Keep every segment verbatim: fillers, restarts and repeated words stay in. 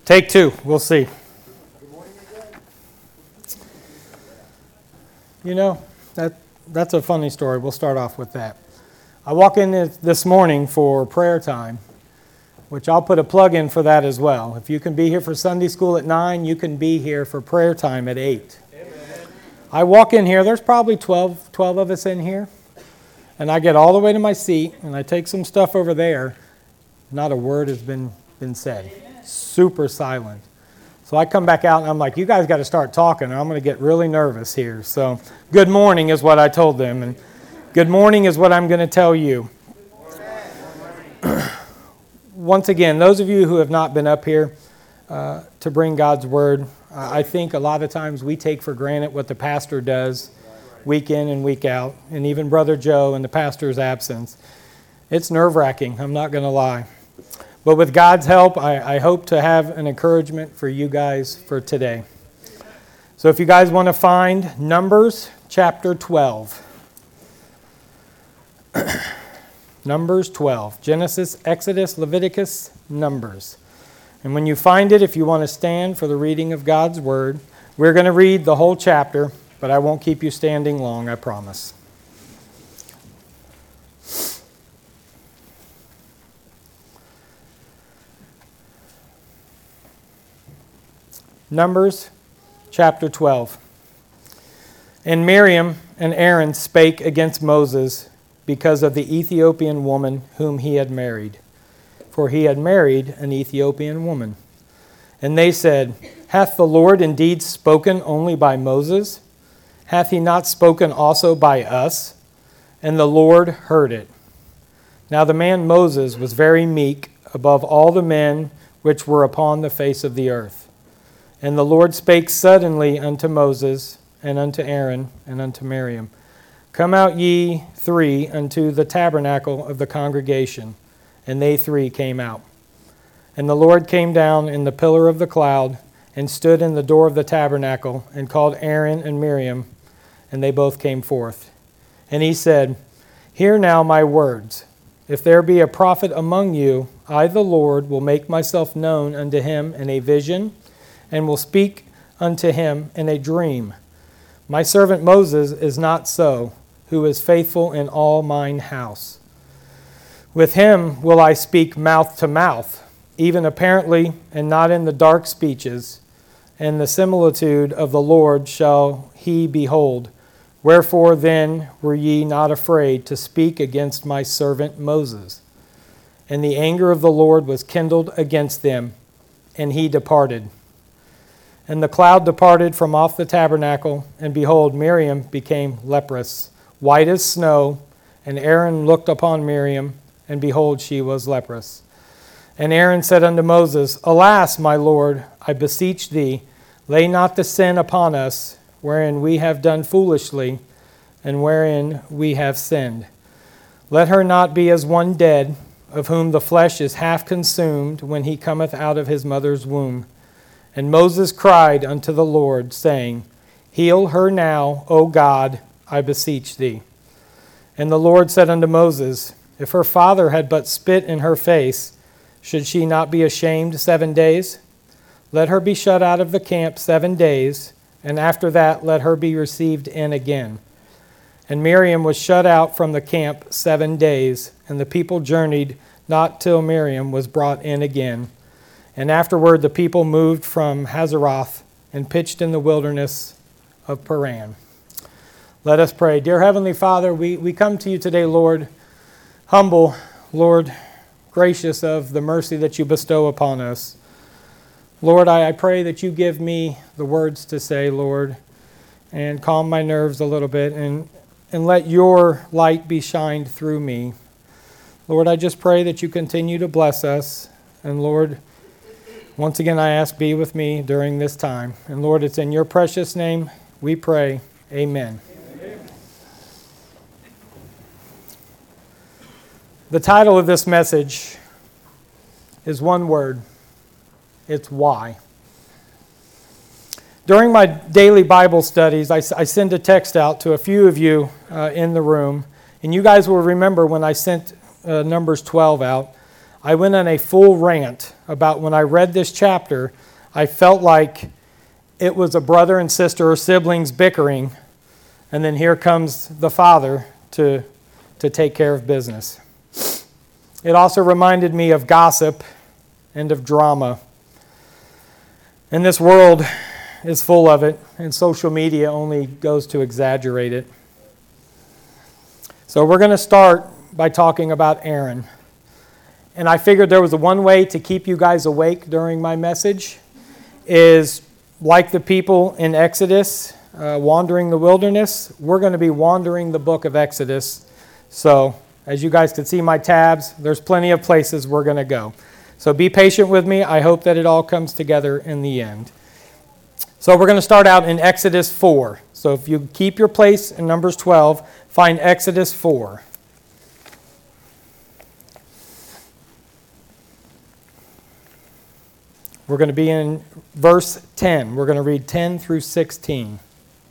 Take two. We'll see. You know, that that's a funny story. We'll start off with that. I walk in this morning for prayer time, which I'll put a plug in for that as well. If you can be here for Sunday school at nine, you can be here for prayer time at eight. Amen. I walk in here, there's probably twelve, twelve of us in here, and I get all the way to my seat, and I take some stuff over there. Not a word has been, been said. Amen. Super silent. So I come back out, and I'm like, you guys got to start talking, or I'm going to get really nervous here. So good morning is what I told them, and good morning is what I'm going to tell you. Once again, those of you who have not been up here uh, to bring God's Word, uh, I think a lot of times we take for granted what the pastor does week in and week out, and even Brother Joe in the pastor's absence. It's nerve-wracking, I'm not going to lie. But with God's help, I, I hope to have an encouragement for you guys for today. So if you guys want to find Numbers chapter twelve. Numbers twelve. Genesis, Exodus, Leviticus, Numbers. And when you find it, if you want to stand for the reading of God's Word, we're going to read the whole chapter, but I won't keep you standing long, I promise. Numbers chapter twelve. And Miriam and Aaron spake against Moses because of the Ethiopian woman whom he had married. For he had married an Ethiopian woman. And they said, Hath the Lord indeed spoken only by Moses? Hath he not spoken also by us? And the Lord heard it. Now the man Moses was very meek above all the men which were upon the face of the earth. And the Lord spake suddenly unto Moses, and unto Aaron, and unto Miriam, Come out ye three unto the tabernacle of the congregation. And they three came out. And the Lord came down in the pillar of the cloud, and stood in the door of the tabernacle, and called Aaron and Miriam, and they both came forth. And he said, Hear now my words. If there be a prophet among you, I the Lord will make myself known unto him in a vision, and will speak unto him in a dream. My servant Moses is not so, who is faithful in all mine house. With him will I speak mouth to mouth, even apparently, and not in the dark speeches. And the similitude of the Lord shall he behold. Wherefore then were ye not afraid to speak against my servant Moses? And the anger of the Lord was kindled against them, and he departed. And the cloud departed from off the tabernacle, and behold, Miriam became leprous, white as snow. And Aaron looked upon Miriam, and behold, she was leprous. And Aaron said unto Moses, Alas, my Lord, I beseech thee, lay not the sin upon us, wherein we have done foolishly, and wherein we have sinned. Let her not be as one dead, of whom the flesh is half consumed when he cometh out of his mother's womb. And Moses cried unto the Lord, saying, Heal her now, O God, I beseech thee. And the Lord said unto Moses, If her father had but spit in her face, should she not be ashamed seven days? Let her be shut out of the camp seven days, and after that let her be received in again. And Miriam was shut out from the camp seven days, and the people journeyed not till Miriam was brought in again. And afterward the people moved from Hazeroth and pitched in the wilderness of Paran. Let us pray. Dear Heavenly Father, we, we come to you today, Lord, humble, Lord, gracious of the mercy that you bestow upon us. Lord, I, I pray that you give me the words to say, Lord, and calm my nerves a little bit, and, and let your light be shined through me. Lord, I just pray that you continue to bless us, and Lord, once again, I ask, be with me during this time. And Lord, it's in your precious name we pray. Amen. Amen. The title of this message is one word. It's why. During my daily Bible studies, I, I send a text out to a few of you uh, in the room. And you guys will remember when I sent uh, Numbers twelve out, I went on a full rant about when I read this chapter, I felt like it was a brother and sister or siblings bickering, and then here comes the father to, to take care of business. It also reminded me of gossip and of drama. And this world is full of it, and social media only goes to exaggerate it. So we're going to start by talking about Aaron. And I figured there was a one way to keep you guys awake during my message is like the people in Exodus, uh, wandering the wilderness, we're going to be wandering the book of Exodus. So as you guys can see my tabs, there's plenty of places we're going to go. So be patient with me. I hope that it all comes together in the end. So we're going to start out in Exodus four. So if you keep your place in Numbers twelve, find Exodus four. We're going to be in verse ten. We're going to read ten through sixteen.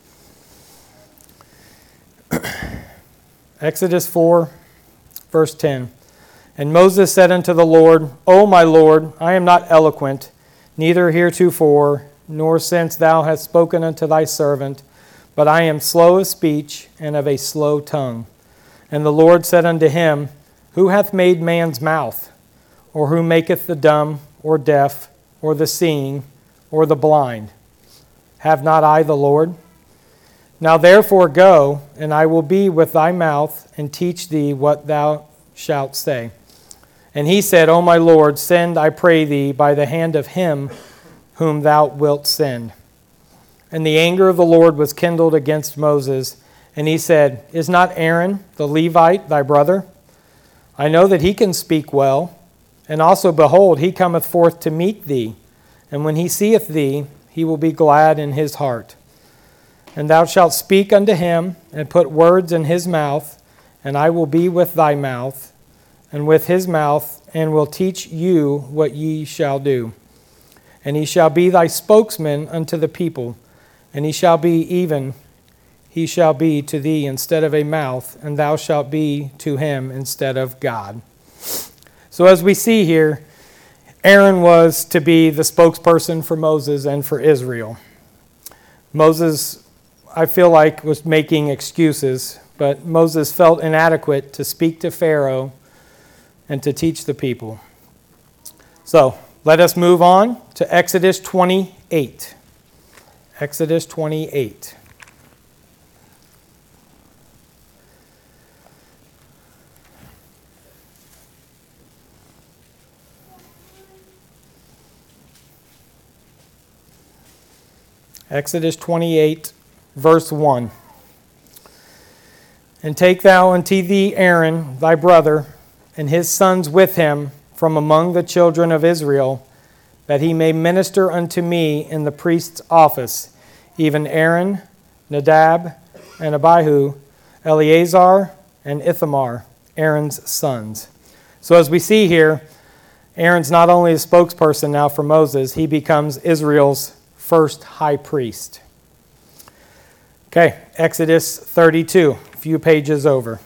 Exodus four, verse ten. And Moses said unto the Lord, O my Lord, I am not eloquent, neither heretofore, nor since thou hast spoken unto thy servant, but I am slow of speech and of a slow tongue. And the Lord said unto him, Who hath made man's mouth? Or who maketh the dumb, or deaf, or the seeing, or the blind? Have not I the Lord? Now therefore go, and I will be with thy mouth, and teach thee what thou shalt say. And he said, O my Lord, send, I pray thee, by the hand of him whom thou wilt send. And the anger of the Lord was kindled against Moses, and he said, Is not Aaron the Levite thy brother? I know that he can speak well. And also, behold, he cometh forth to meet thee, and when he seeth thee, he will be glad in his heart. And thou shalt speak unto him, and put words in his mouth, and I will be with thy mouth, and with his mouth, and will teach you what ye shall do. And he shall be thy spokesman unto the people, and he shall be even, he shall be to thee instead of a mouth, and thou shalt be to him instead of God. So as we see here, Aaron was to be the spokesperson for Moses and for Israel. Moses, I feel like, was making excuses, but Moses felt inadequate to speak to Pharaoh and to teach the people. So let us move on to Exodus twenty-eight. Exodus twenty-eight. Exodus twenty-eight, verse one. And take thou unto thee Aaron thy brother, and his sons with him from among the children of Israel, that he may minister unto me in the priest's office, even Aaron, Nadab, and Abihu, Eleazar, and Ithamar, Aaron's sons. So as we see here, Aaron's not only a spokesperson now for Moses, he becomes Israel's first high priest. Okay, Exodus thirty-two, a few pages over.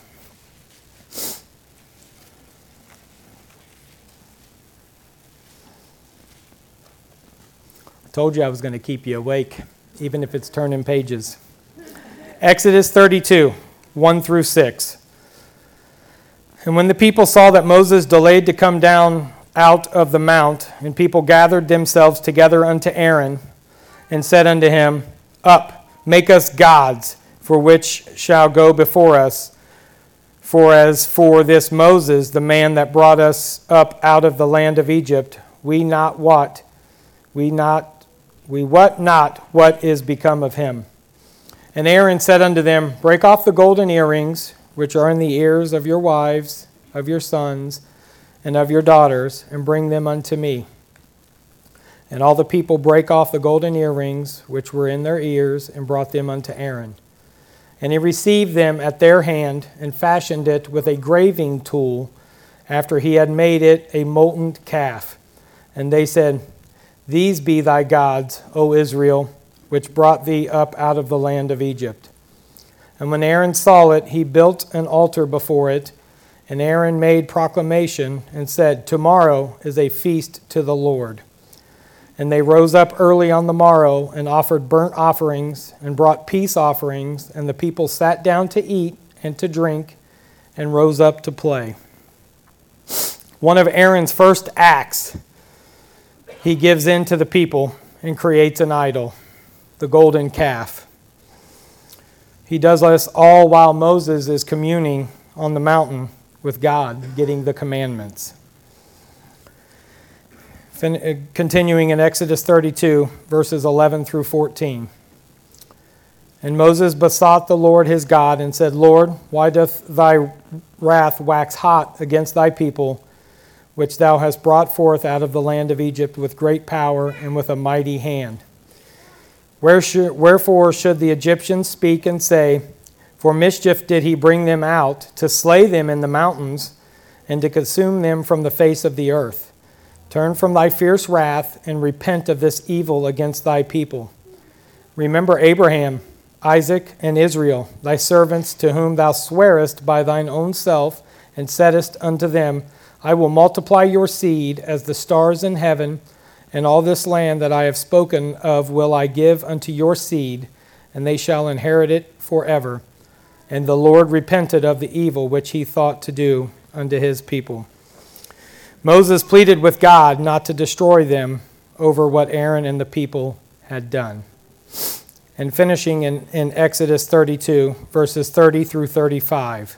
I told you I was going to keep you awake, even if it's turning pages. Exodus thirty-two, one through six. And when the people saw that Moses delayed to come down out of the mount, and people gathered themselves together unto Aaron, and said unto him, Up, make us gods, for which shall go before us. For as for this Moses, the man that brought us up out of the land of Egypt, we not what, we not, we wot not what is become of him. And Aaron said unto them, Break off the golden earrings, which are in the ears of your wives, of your sons, and of your daughters, and bring them unto me. And all the people brake off the golden earrings which were in their ears, and brought them unto Aaron. And he received them at their hand, and fashioned it with a graving tool, after he had made it a molten calf. And they said, These be thy gods, O Israel, which brought thee up out of the land of Egypt. And when Aaron saw it, he built an altar before it, And Aaron made proclamation and said, "Tomorrow is a feast to the Lord." And they rose up early on the morrow and offered burnt offerings and brought peace offerings, and the people sat down to eat and to drink and rose up to play. One of Aaron's first acts, he gives in to the people and creates an idol, the golden calf. He does this all while Moses is communing on the mountain with God, getting the commandments. Fin- continuing in Exodus thirty-two, verses eleven through fourteen. And Moses besought the Lord his God and said, "Lord, why doth thy wrath wax hot against thy people, which thou hast brought forth out of the land of Egypt with great power and with a mighty hand? Wherefore should the Egyptians speak and say, For mischief did he bring them out, to slay them in the mountains, and to consume them from the face of the earth? Turn from thy fierce wrath, and repent of this evil against thy people. Remember Abraham, Isaac, and Israel, thy servants, to whom thou swarest by thine own self, and saidst unto them, I will multiply your seed as the stars in heaven, and all this land that I have spoken of will I give unto your seed, and they shall inherit it forever. And the Lord repented of the evil which he thought to do unto his people." Moses pleaded with God not to destroy them over what Aaron and the people had done. And finishing in, in Exodus thirty-two, verses thirty through thirty-five.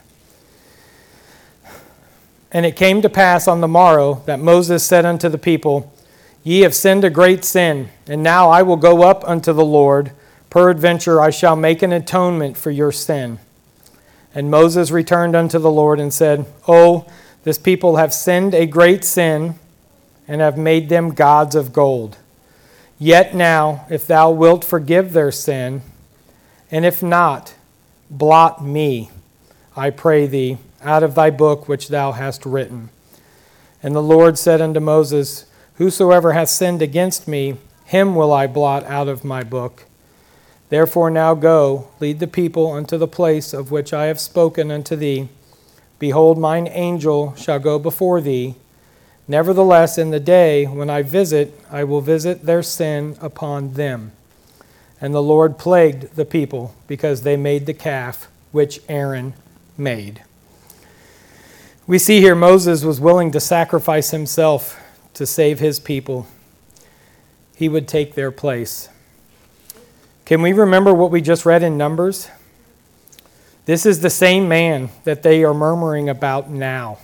And it came to pass on the morrow that Moses said unto the people, Ye have sinned a great sin, and now I will go up unto the Lord. Peradventure I shall make an atonement for your sin. And Moses returned unto the Lord and said, O, this people have sinned a great sin, and have made them gods of gold. Yet now, if thou wilt forgive their sin, and if not, blot me, I pray thee, out of thy book which thou hast written. And the Lord said unto Moses, Whosoever hath sinned against me, him will I blot out of my book. Therefore now go, lead the people unto the place of which I have spoken unto thee. Behold, mine angel shall go before thee. Nevertheless, in the day when I visit, I will visit their sin upon them. And the Lord plagued the people, because they made the calf which Aaron made. We see here Moses was willing to sacrifice himself to save his people. He would take their place. Can we remember what we just read in Numbers? This is the same man that they are murmuring about now.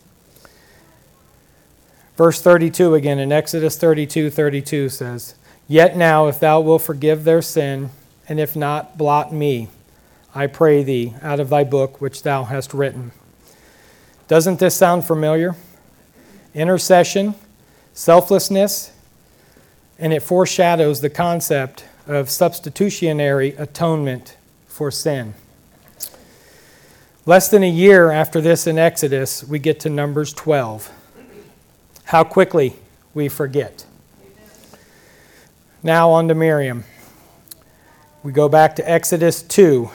Verse thirty-two again in Exodus thirty-two thirty-two says, Yet now if thou wilt forgive their sin, and if not, blot me, I pray thee, out of thy book which thou hast written. Doesn't this sound familiar? Intercession, selflessness, and it foreshadows the concept of substitutionary atonement for sin. Less than a year after this in Exodus, we get to Numbers twelve. How quickly we forget. Now on to Miriam. We go back to Exodus two.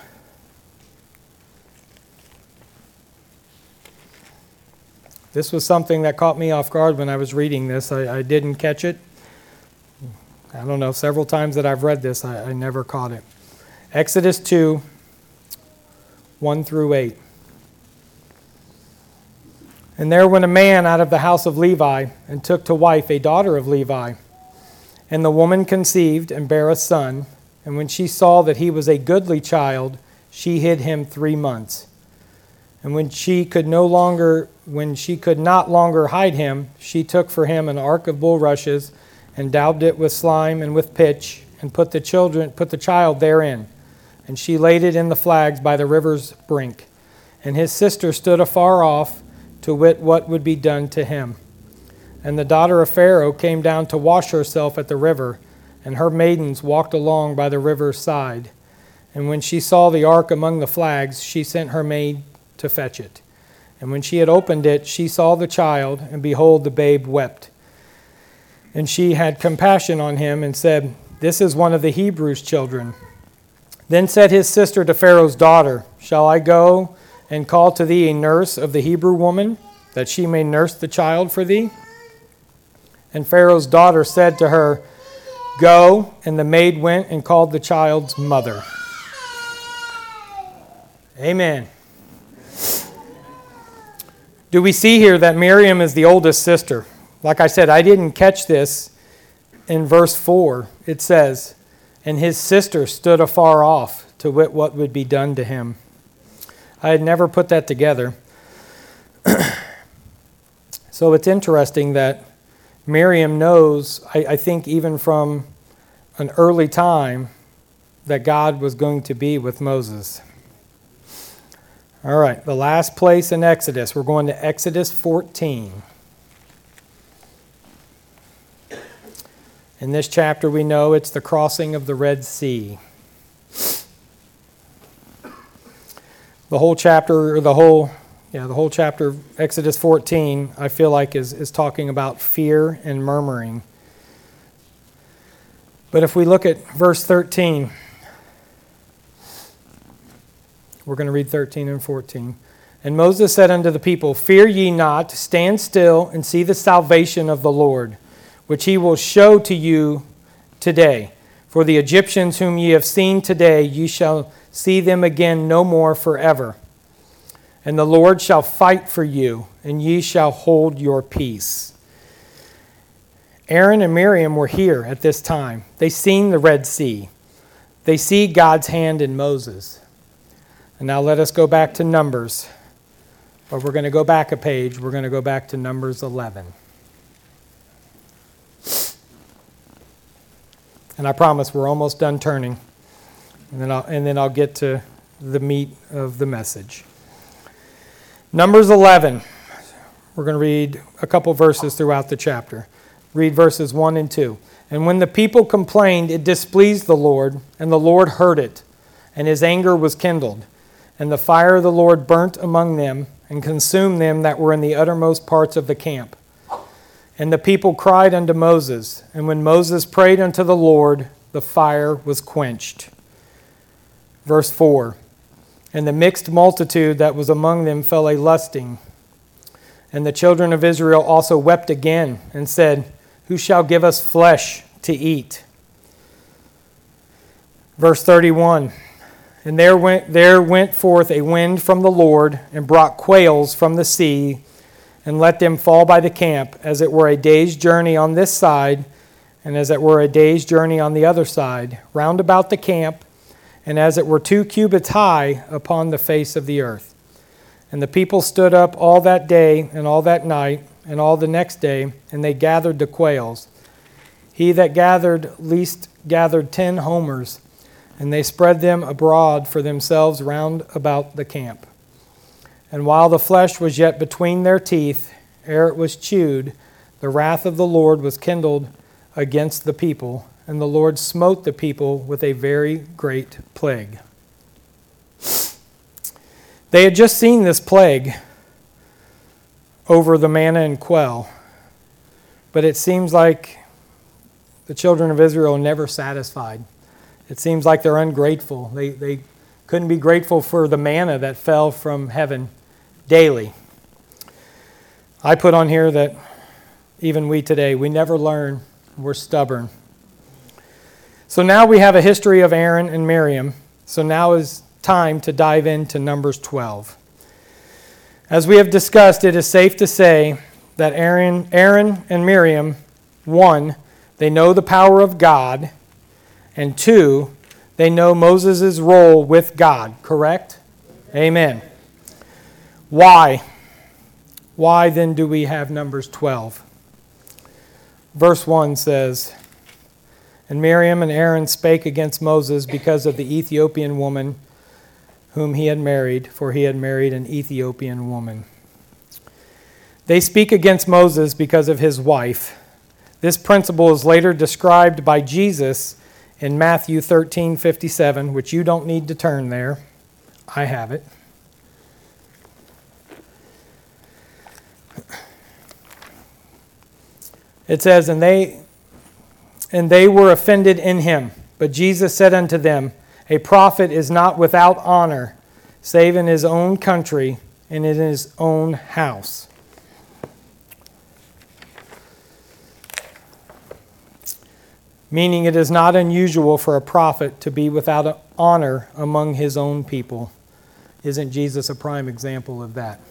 This was something that caught me off guard when I was reading this. I, I didn't catch it. I don't know, several times that I've read this, I, I never caught it. Exodus two, one through eight. And there went a man out of the house of Levi, and took to wife a daughter of Levi. And the woman conceived, and bare a son. And when she saw that he was a goodly child, she hid him three months. And when she could no longer, when she could not longer hide him, she took for him an ark of bulrushes, and daubed it with slime and with pitch, and put the children, put the child therein. And she laid it in the flags by the river's brink. And his sister stood afar off, to wit what would be done to him. And the daughter of Pharaoh came down to wash herself at the river, and her maidens walked along by the river's side. And when she saw the ark among the flags, she sent her maid to fetch it. And when she had opened it, she saw the child, and behold, the babe wept. And she had compassion on him, and said, This is one of the Hebrews' children. Then said his sister to Pharaoh's daughter, Shall I go and call to thee a nurse of the Hebrew woman, that she may nurse the child for thee? And Pharaoh's daughter said to her, Go. And the maid went and called the child's mother. Amen. Do we see here that Miriam is the oldest sister? Like I said, I didn't catch this in verse four. It says, and his sister stood afar off to wit what would be done to him. I had never put that together. So it's interesting that Miriam knows, I, I think even from an early time, that God was going to be with Moses. All right, the last place in Exodus. We're going to Exodus fourteen. In this chapter, we know it's the crossing of the Red Sea. The whole chapter, or the whole, yeah, the whole chapter, Exodus fourteen, I feel like is, is talking about fear and murmuring. But if we look at verse thirteen, we're going to read thirteen and fourteen. And Moses said unto the people, Fear ye not, stand still and see the salvation of the Lord, which he will show to you today. For the Egyptians whom ye have seen today, ye shall see them again no more forever. And the Lord shall fight for you, and ye shall hold your peace. Aaron and Miriam were here at this time. They seen the Red Sea. They see God's hand in Moses. And now let us go back to Numbers. But we're going to go back a page. We're going to go back to Numbers eleven. And I promise we're almost done turning. And then I'll, and then I'll get to the meat of the message. Numbers eleven. We're going to read a couple verses throughout the chapter. Read verses one and two. And when the people complained, it displeased the Lord, and the Lord heard it, and his anger was kindled. And the fire of the Lord burnt among them, and consumed them that were in the uttermost parts of the camp. And the people cried unto Moses, and when Moses prayed unto the Lord, the fire was quenched. Verse four. And the mixed multitude that was among them fell a lusting. And the children of Israel also wept again, and said, Who shall give us flesh to eat? Verse thirty-one. And there went, there went forth a wind from the Lord, and brought quails from the sea, and let them fall by the camp, as it were a day's journey on this side, and as it were a day's journey on the other side, round about the camp, and as it were two cubits high upon the face of the earth. And the people stood up all that day, and all that night, and all the next day, and they gathered the quails. He that gathered least gathered ten homers, and they spread them abroad for themselves round about the camp. And while the flesh was yet between their teeth, ere it was chewed, the wrath of the Lord was kindled against the people, and the Lord smote the people with a very great plague. They had just seen this plague over the manna and quail, but it seems like the children of Israel are never satisfied. It seems like they're ungrateful. They, they couldn't be grateful for the manna that fell from heaven daily. I put on here that even we today, we never learn. We're stubborn. So now we have a history of Aaron and Miriam. So now is time to dive into Numbers twelve. As we have discussed, it is safe to say that Aaron, Aaron and Miriam, one, they know the power of God, and two, they know Moses' role with God, correct? Amen. Why? Why then do we have Numbers twelve? Verse one says, And Miriam and Aaron spake against Moses because of the Ethiopian woman whom he had married, for he had married an Ethiopian woman. They speak against Moses because of his wife. This principle is later described by Jesus in Matthew thirteen fifty-seven, which you don't need to turn there. I have it. It says, and they and they were offended in him. But Jesus said unto them, A prophet is not without honor, save in his own country and in his own house. Meaning it is not unusual for a prophet to be without honor among his own people. Isn't Jesus a prime example of that?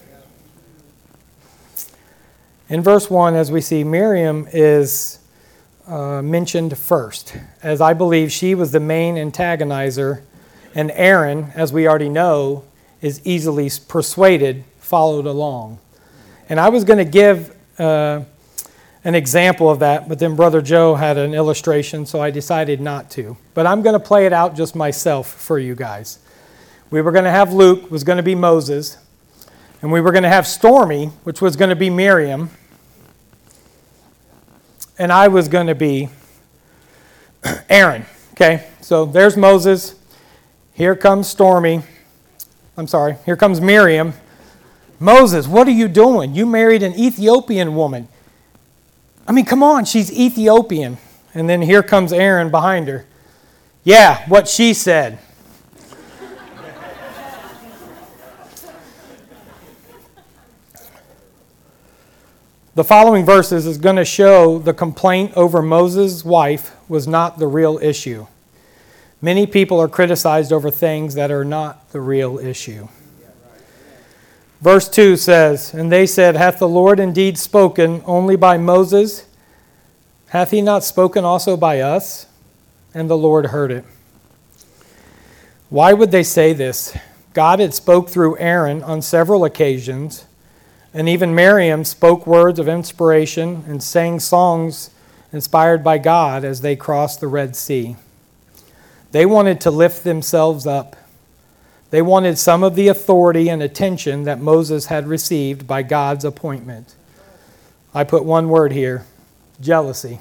In verse one, as we see, Miriam is uh, mentioned first, as I believe she was the main antagonizer, and Aaron, as we already know, is easily persuaded, followed along. And I was going to give uh, an example of that, but then Brother Joe had an illustration, so I decided not to. But I'm going to play it out just myself for you guys. We were going to have Luke, was going to be Moses, and we were going to have Stormy, which was going to be Miriam, and I was going to be Aaron. Okay, so there's Moses. Here comes Stormy. I'm sorry, here comes Miriam. Moses, what are you doing? You married an Ethiopian woman. I mean, come on, she's Ethiopian. And then here comes Aaron behind her. Yeah, what she said. The following verses is going to show the complaint over Moses' wife was not the real issue. Many people are criticized over things that are not the real issue. Verse two says, "And they said, Hath the Lord indeed spoken only by Moses? Hath he not spoken also by us? And the Lord heard it." Why would they say this? God had spoke through Aaron on several occasions, and even Miriam spoke words of inspiration and sang songs inspired by God as they crossed the Red Sea. They wanted to lift themselves up. They wanted some of the authority and attention that Moses had received by God's appointment. I put one word here, jealousy.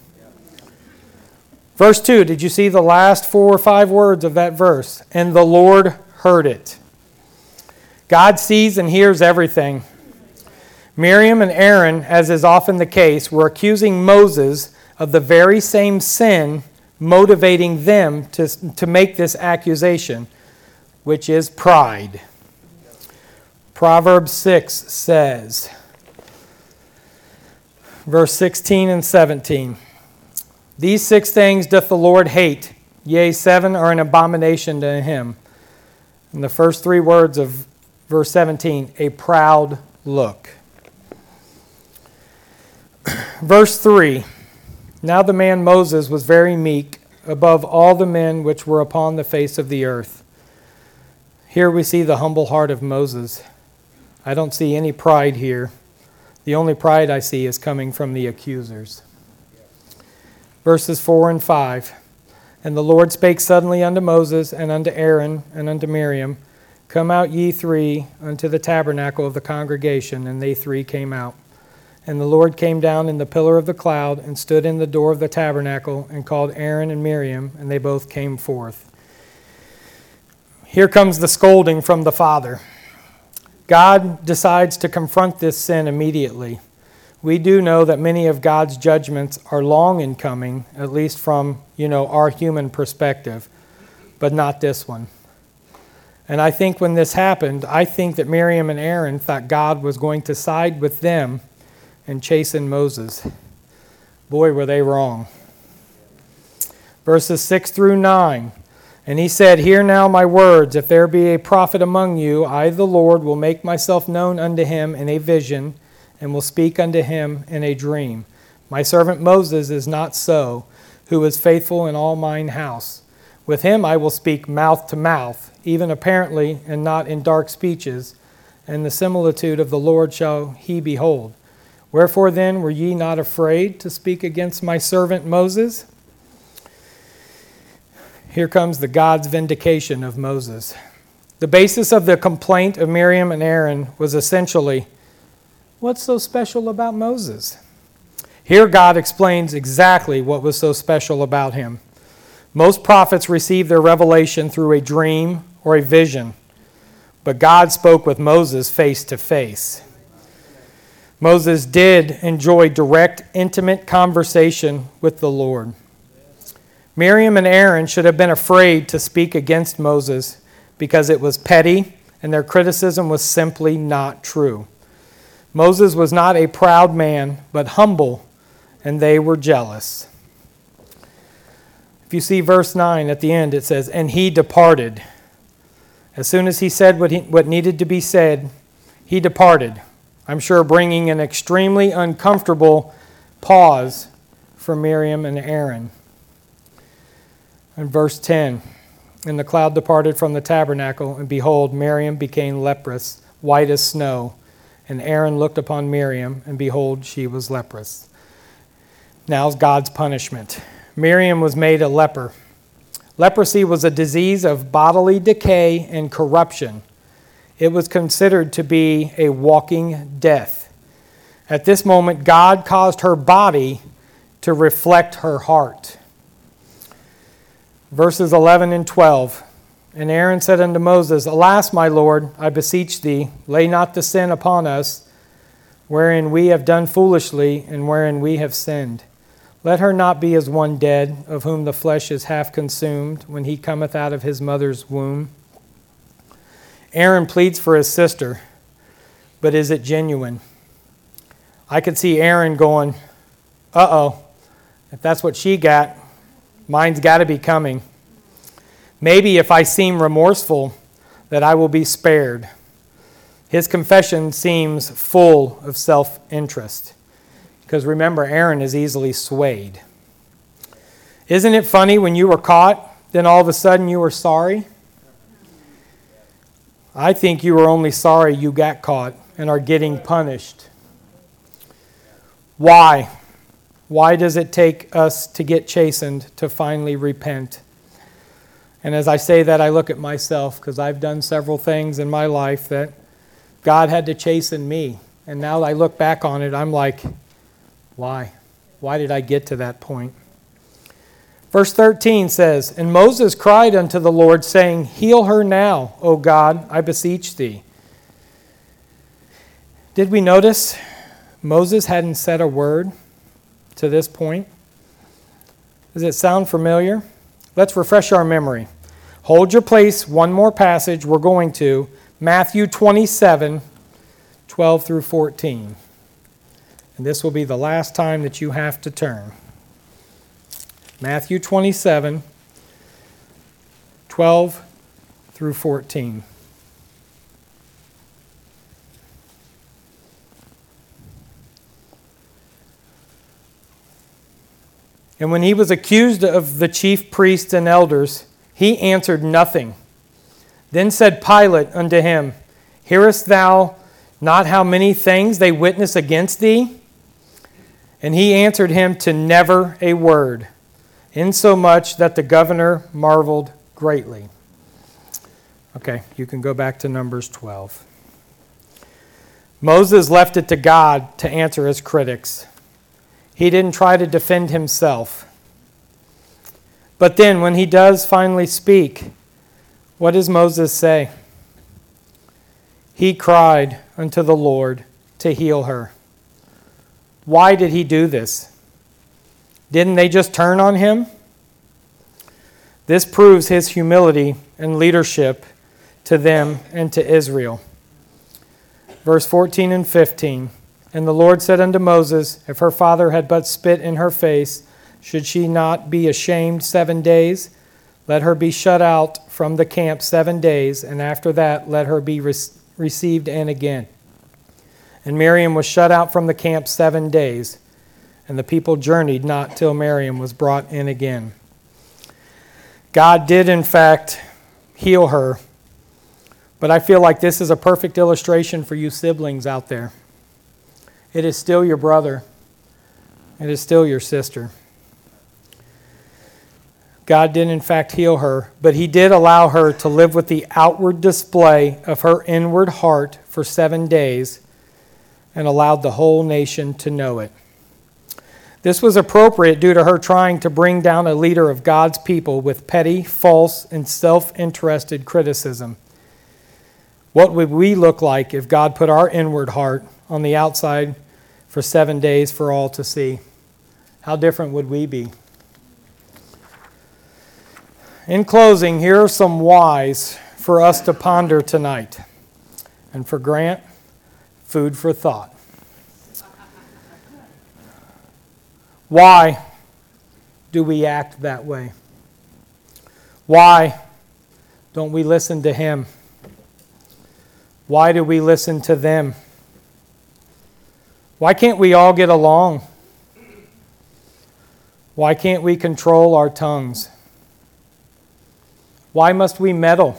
Verse two, did you see the last four or five words of that verse? And the Lord heard it. God sees and hears everything. Miriam and Aaron, as is often the case, were accusing Moses of the very same sin motivating them to, to make this accusation, which is pride. Proverbs six says, verse sixteen and seventeen, "These six things doth the Lord hate, yea, seven are an abomination to him." And the first three words of verse seventeen, a proud look. Verse three, "Now the man Moses was very meek above all the men which were upon the face of the earth." Here we see the humble heart of Moses. I don't see any pride here. The only pride I see is coming from the accusers. Verses four and five, "And the Lord spake suddenly unto Moses and unto Aaron and unto Miriam, Come out ye three unto the tabernacle of the congregation. And they three came out. And the Lord came down in the pillar of the cloud and stood in the door of the tabernacle and called Aaron and Miriam, and they both came forth." Here comes the scolding from the Father. God decides to confront this sin immediately. We do know that many of God's judgments are long in coming, at least from, you know, our human perspective, but not this one. And I think when this happened, I think that Miriam and Aaron thought God was going to side with them and chasten Moses. Boy, were they wrong. Verses six through nine. "And he said, Hear now my words. If there be a prophet among you, I, the Lord, will make myself known unto him in a vision, and will speak unto him in a dream. My servant Moses is not so, who is faithful in all mine house. With him I will speak mouth to mouth, even apparently, and not in dark speeches, and the similitude of the Lord shall he behold. Wherefore then were ye not afraid to speak against my servant Moses?" Here comes the God's vindication of Moses. The basis of the complaint of Miriam and Aaron was essentially, what's so special about Moses? Here God explains exactly what was so special about him. Most prophets received their revelation through a dream or a vision, but God spoke with Moses face to face. Moses did enjoy direct, intimate conversation with the Lord. Miriam and Aaron should have been afraid to speak against Moses because it was petty and their criticism was simply not true. Moses was not a proud man, but humble, and they were jealous. If you see verse nine at the end, it says, "And he departed." As soon as he said what, he, what needed to be said, he departed. I'm sure bringing an extremely uncomfortable pause for Miriam and Aaron. In verse ten, "And the cloud departed from the tabernacle, and behold, Miriam became leprous, white as snow. And Aaron looked upon Miriam, and behold, she was leprous." Now's God's punishment. Miriam was made a leper. Leprosy was a disease of bodily decay and corruption. It was considered to be a walking death. At this moment, God caused her body to reflect her heart. Verses eleven and twelve. "And Aaron said unto Moses, Alas, my Lord, I beseech thee, lay not the sin upon us, wherein we have done foolishly, and wherein we have sinned. Let her not be as one dead, of whom the flesh is half consumed, when he cometh out of his mother's womb." Aaron pleads for his sister, but is it genuine? I could see Aaron going, uh-oh, if that's what she got, mine's got to be coming. Maybe if I seem remorseful, that I will be spared. His confession seems full of self-interest. Because remember, Aaron is easily swayed. Isn't it funny when you were caught, then all of a sudden you were sorry? I think you were only sorry you got caught and are getting punished. Why? Why does it take us to get chastened to finally repent? And as I say that, I look at myself, because I've done several things in my life that God had to chasten me. And now I look back on it, I'm like, why? Why did I get to that point? Verse thirteen says, "And Moses cried unto the Lord, saying, Heal her now, O God, I beseech thee." Did we notice Moses hadn't said a word to this point? Does it sound familiar? Let's refresh our memory. Hold your place, one more passage we're going to, Matthew twenty-seven, twelve through fourteen. And this will be the last time that you have to turn. Matthew twenty-seven, twelve through fourteen. "And when he was accused of the chief priests and elders, he answered nothing. Then said Pilate unto him, Hearest thou not how many things they witness against thee? And he answered him to never a word, insomuch that the governor marveled greatly." Okay, you can go back to Numbers twelve. Moses left it to God to answer his critics. He didn't try to defend himself. But then when he does finally speak, what does Moses say? He cried unto the Lord to heal her. Why did he do this? Didn't they just turn on him? This proves his humility and leadership to them and to Israel. Verse fourteen and fifteen. "And the Lord said unto Moses, If her father had but spit in her face, should she not be ashamed seven days? Let her be shut out from the camp seven days, and after that let her be re- received in again. And Miriam was shut out from the camp seven days, and the people journeyed not till Miriam was brought in again." God did, in fact, heal her, but I feel like this is a perfect illustration for you siblings out there. It is still your brother. It is still your sister. God did, in fact, heal her, but he did allow her to live with the outward display of her inward heart for seven days and allowed the whole nation to know it. This was appropriate due to her trying to bring down a leader of God's people with petty, false, and self-interested criticism. What would we look like if God put our inward heart on the outside for seven days for all to see? How different would we be? In closing, here are some whys for us to ponder tonight. And for Grant, food for thought. Why do we act that way? Why don't we listen to him? Why do we listen to them? Why can't we all get along? Why can't we control our tongues? Why must we meddle?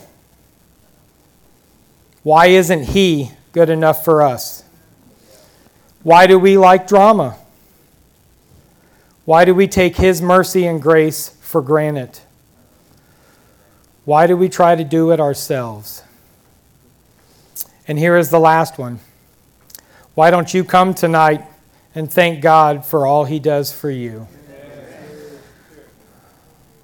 Why isn't he good enough for us? Why do we like drama? Why do we take his mercy and grace for granted? Why do we try to do it ourselves? And here is the last one. Why don't you come tonight and thank God for all he does for you?